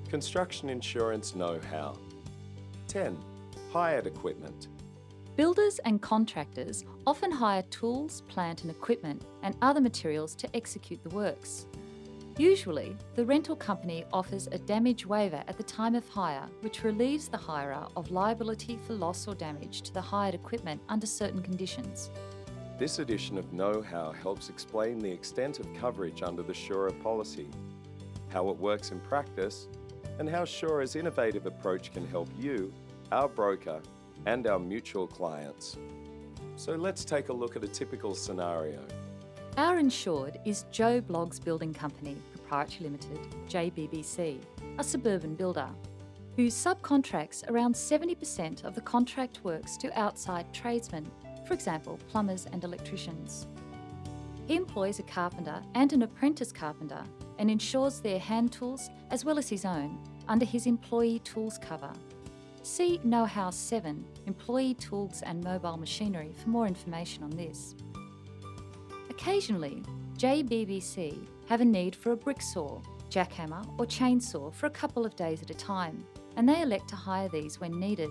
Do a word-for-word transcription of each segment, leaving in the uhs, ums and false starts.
Construction insurance know-how. ten. Hired equipment. Builders and contractors often hire tools, plant and equipment and other materials to execute the works. Usually, the rental company offers a damage waiver at the time of hire, which relieves the hirer of liability for loss or damage to the hired equipment under certain conditions. This edition of Know-How helps explain the extent of coverage under the Sura policy, how it works in practice, and how Sura's innovative approach can help you, our broker, and our mutual clients. So let's take a look at a typical scenario. Our insured is Joe Bloggs Building Company, Proprietary Limited, J B B C, a suburban builder, who subcontracts around seventy percent of the contract works to outside tradesmen, for example, plumbers and electricians. He employs a carpenter and an apprentice carpenter and insures their hand tools as well as his own under his employee tools cover. See Know-How seven, Employee Tools and Mobile Machinery for more information on this. Occasionally, J B B C have a need for a brick saw, jackhammer or chainsaw for a couple of days at a time, and they elect to hire these when needed.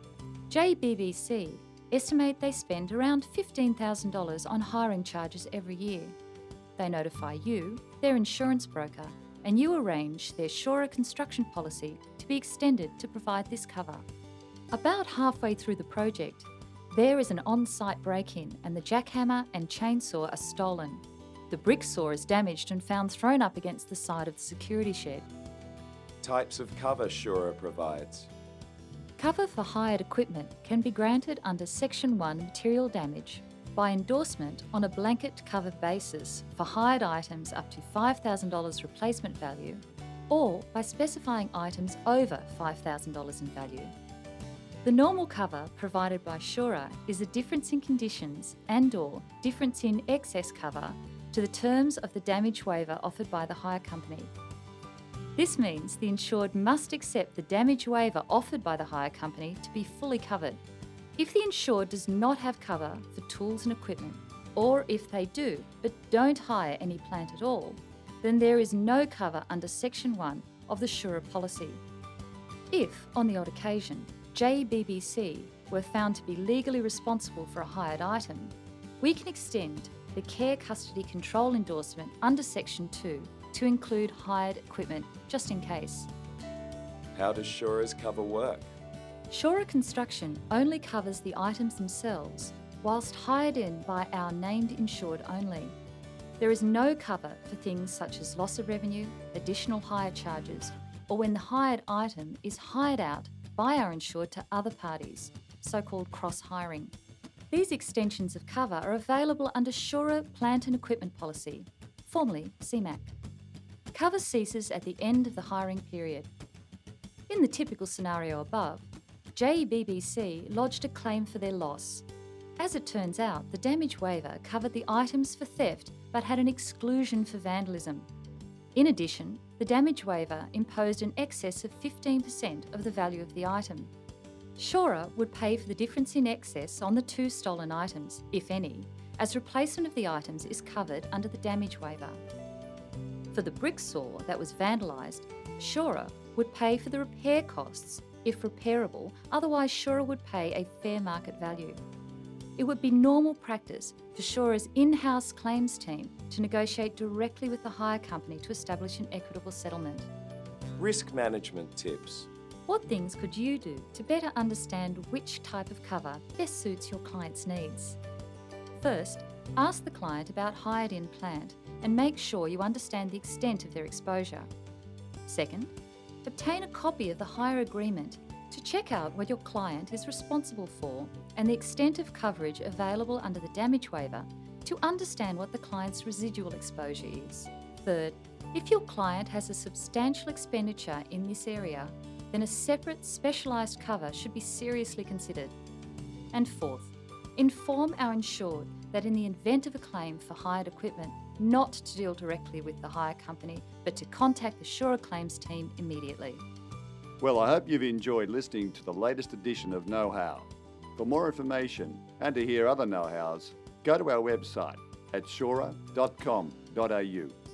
J B B C estimate they spend around fifteen thousand dollars on hiring charges every year. They notify you, their insurance broker, and you arrange their Sura construction policy to be extended to provide this cover. About halfway through the project, there is an on-site break-in and the jackhammer and chainsaw are stolen. The brick saw is damaged and found thrown up against the side of the security shed. Types of cover Sura provides. Cover for hired equipment can be granted under Section one Material Damage by endorsement on a blanket cover basis for hired items up to five thousand dollars replacement value, or by specifying items over five thousand dollars in value. The normal cover provided by Sura is a difference in conditions and/or difference in excess cover to the terms of the damage waiver offered by the hire company. This means the insured must accept the damage waiver offered by the hire company to be fully covered. If the insured does not have cover for tools and equipment, or if they do but don't hire any plant at all, then there is no cover under Section one of the Sura policy. If, on the odd occasion, J B B C were found to be legally responsible for a hired item, we can extend the Care Custody Control endorsement under Section two to include hired equipment, just in case. How does Sura's cover work? Sura Construction only covers the items themselves, whilst hired in by our named insured only. There is no cover for things such as loss of revenue, additional hire charges, or when the hired item is hired out by our insured to other parties, so-called cross-hiring. These extensions of cover are available under Sura Plant and Equipment Policy, formerly C M A C. Cover ceases at the end of the hiring period. In the typical scenario above, J B B C lodged a claim for their loss. As it turns out, the damage waiver covered the items for theft but had an exclusion for vandalism. In addition, the damage waiver imposed an excess of fifteen percent of the value of the item. Sura would pay for the difference in excess on the two stolen items, if any, as replacement of the items is covered under the damage waiver. For the brick saw that was vandalised, Sura would pay for the repair costs, if repairable, otherwise Sura would pay a fair market value. It would be normal practice for Sura's in-house claims team to negotiate directly with the hire company to establish an equitable settlement. Risk management tips. What things could you do to better understand which type of cover best suits your client's needs? First, ask the client about hired-in plant and make sure you understand the extent of their exposure. Second, obtain a copy of the hire agreement to check out what your client is responsible for and the extent of coverage available under the damage waiver to understand what the client's residual exposure is. Third, if your client has a substantial expenditure in this area, then a separate specialised cover should be seriously considered. And fourth, inform our insured that in the event of a claim for hired equipment, not to deal directly with the hire company, but to contact the Sura claims team immediately. Well, I hope you've enjoyed listening to the latest edition of Know-How. For more information and to hear other know-hows, go to our website at sura dot com dot a u.